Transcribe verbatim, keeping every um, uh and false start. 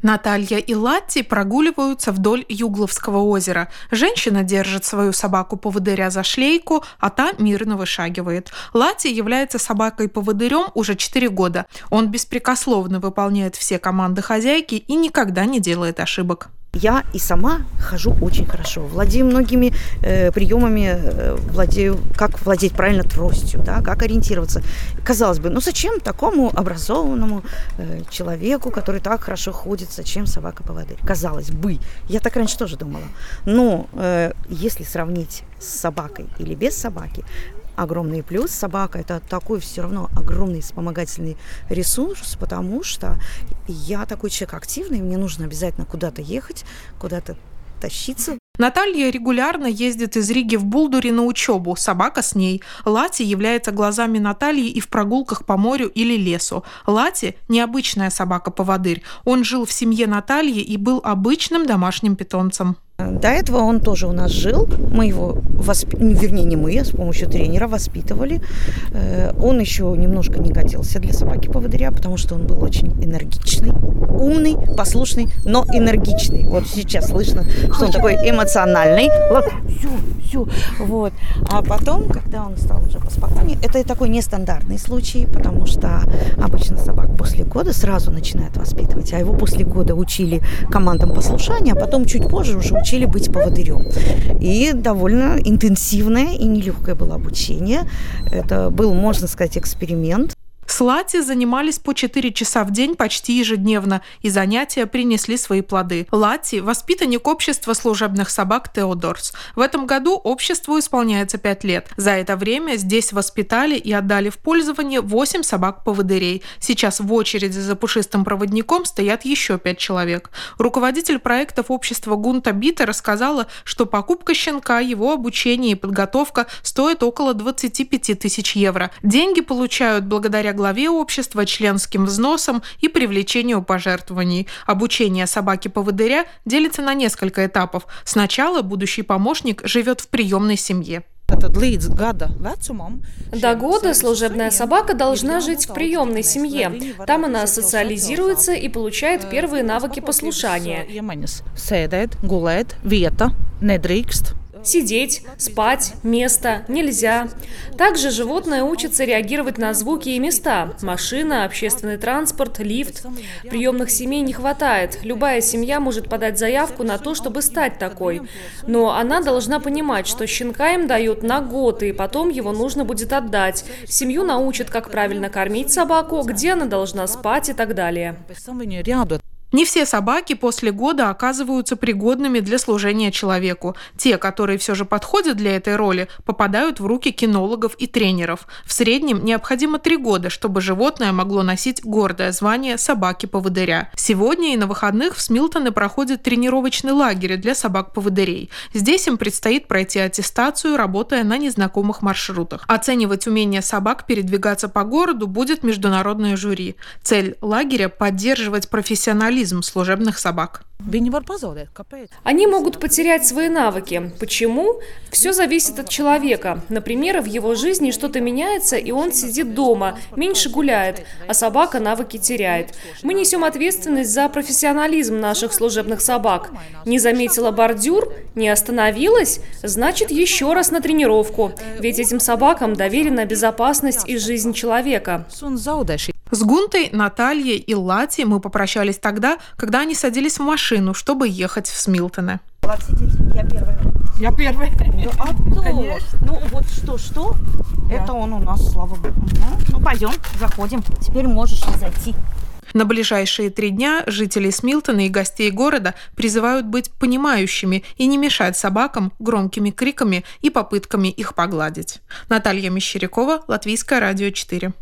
Наталья и Латти прогуливаются вдоль Югловского озера. Женщина держит свою собаку-поводыря за шлейку, а та мирно вышагивает. Латти является собакой-поводырем уже четыре года. Он беспрекословно выполняет все команды хозяйки и никогда не делает ошибок. Я и сама хожу очень хорошо, владею многими э, приемами, э, владею, как владеть правильно тростью, да, как ориентироваться. Казалось бы, ну зачем такому образованному э, человеку, который так хорошо ходит, зачем собака-поводырь? Казалось бы, я так раньше тоже думала. Но э, если сравнить с собакой или без собаки, огромный плюс. Собака – это такой все равно огромный вспомогательный ресурс, потому что я такой человек активный, мне нужно обязательно куда-то ехать, куда-то тащиться. Наталья регулярно ездит из Риги в Булдури на учебу, собака с ней. Латти является глазами Натальи и в прогулках по морю или лесу. Латти – необычная собака-поводырь. Он жил в семье Натальи и был обычным домашним питомцем. До этого он тоже у нас жил, мы его, восп... вернее не мы, а с помощью тренера воспитывали. Он еще немножко не годился для собаки-поводыря, потому что он был очень энергичный, умный, послушный, но энергичный. Вот сейчас слышно, что он такой эмоциональный. Все, все, вот. А потом, когда он стал уже поспокойнее, это такой нестандартный случай, потому что обычно собак после года сразу начинают воспитывать, а его после года учили командам послушания, а потом чуть позже уже учили быть поводырем. И довольно интенсивное и нелегкое было обучение. Это был, можно сказать, эксперимент. С Латти занимались по четыре часа в день почти ежедневно, и занятия принесли свои плоды. Латти – воспитанник общества служебных собак Теодорс. В этом году обществу исполняется пять лет. За это время здесь воспитали и отдали в пользование восемь собак-поводырей. Сейчас в очереди за пушистым проводником стоят еще пять человек. Руководитель проектов общества Гунта Бита рассказала, что покупка щенка, его обучение и подготовка стоит около двадцать пять тысяч евро. Деньги получают благодаря главе общества, членским взносам и привлечению пожертвований. Обучение собаки-поводыря делится на несколько этапов. Сначала будущий помощник живет в приемной семье. До года служебная собака должна жить в приемной семье. Там она социализируется и получает первые навыки послушания. Сидеть, спать, место, нельзя. Также животное учится реагировать на звуки и места. Машина, общественный транспорт, лифт. Приемных семей не хватает. Любая семья может подать заявку на то, чтобы стать такой. Но она должна понимать, что щенка им дают на год, и потом его нужно будет отдать. Семью научат, как правильно кормить собаку, где она должна спать и так далее. Не все собаки после года оказываются пригодными для служения человеку. Те, которые все же подходят для этой роли, попадают в руки кинологов и тренеров. В среднем необходимо три года, чтобы животное могло носить гордое звание собаки-поводыря. Сегодня и на выходных в Смилтоне проходит тренировочный лагерь для собак-поводырей. Здесь им предстоит пройти аттестацию, работая на незнакомых маршрутах. Оценивать умение собак передвигаться по городу будет международное жюри. Цель лагеря – поддерживать профессионализм служебных собак. Они могут потерять свои навыки. Почему? Все зависит от человека. Например, в его жизни что-то меняется, и он сидит дома, меньше гуляет, а собака навыки теряет. Мы несем ответственность за профессионализм наших служебных собак. Не заметила бордюр, не остановилась, значит, еще раз на тренировку. Ведь этим собакам доверена безопасность и жизнь человека. С Гунтой, Натальей и Латти мы попрощались тогда, когда они садились в машину, чтобы ехать в Смилтоне. Я первая. Я первая. Ну, а ну, конечно. Ну, вот что-что, да. Это он у нас, слава богу. Ну, пойдем, заходим. Теперь можешь и зайти. На ближайшие три дня жителей Смилтона и гостей города призывают быть понимающими и не мешать собакам громкими криками и попытками их погладить. Наталья Мещерякова, Латвийское радио четыре.